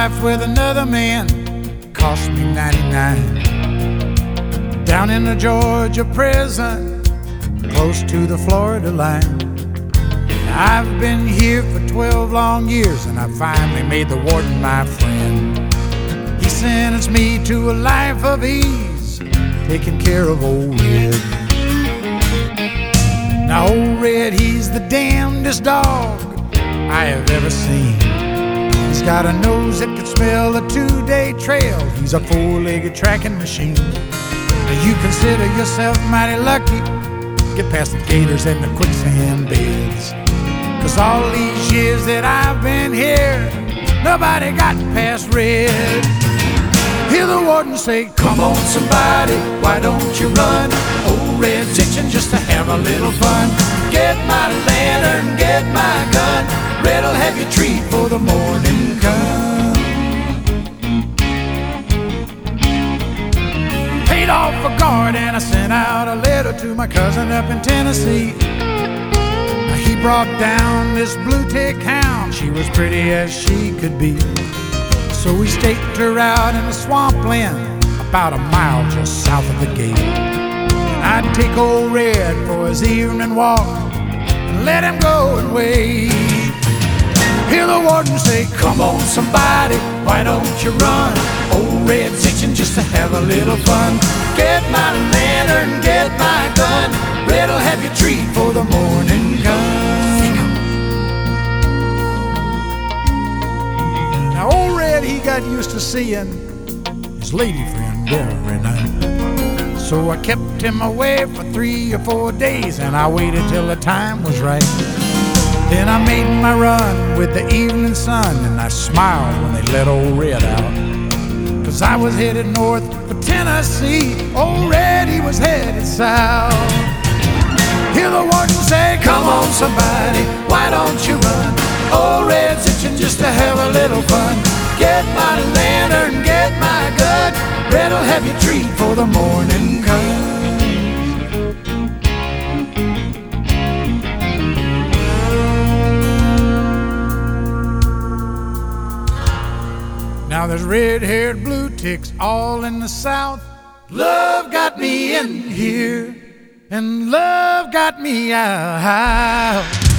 life with another man cost me 99. Down in a Georgia prison, close to the Florida line. I've been here for 12 long years, and I finally made the warden my friend. He sentenced me to a life of ease, taking care of old Red. Now old Red, he's the damnedest dog I have ever seen. He's got a nose that can smell a 2-day trail. He's a 4-legged tracking machine. Now you consider yourself mighty lucky, get past the gators and the quicksand beds. 'Cause all these years that I've been here, nobody got past Red. Hear the warden say, "Come on somebody, why don't you run? Old Red's itching just to have a little fun. Get my lantern, get my gun. Red'll have your treat for the morning come." Paid off a guard and I sent out a letter to my cousin up in Tennessee. Now he brought down this blue tick hound. She was pretty as she could be. So we staked her out in the swampland about a mile just south of the gate. And I'd take old Red for his evening walk and let him go and wait. Hear the warden say, "Come on somebody, why don't you run? Old Red's itching just to have a little fun. Get my lantern, get my gun. Red'll have your treat for the morning come." Now old Red, he got used to seeing his lady friend every night. So I kept him away for 3 or 4 days, and I waited till the time was right. Then I made my run with the evening sun, and I smiled when they let old Red out. 'Cause I was headed north for Tennessee, old Red, he was headed south. Hear the warden say, "Come on somebody, why don't you run? Old Red's itching just to have a little fun. Get my lantern, get my gun. Red'll have your treat for the morning come." Now there's red-haired blue ticks all in the South. Love got me in here, and love got me out.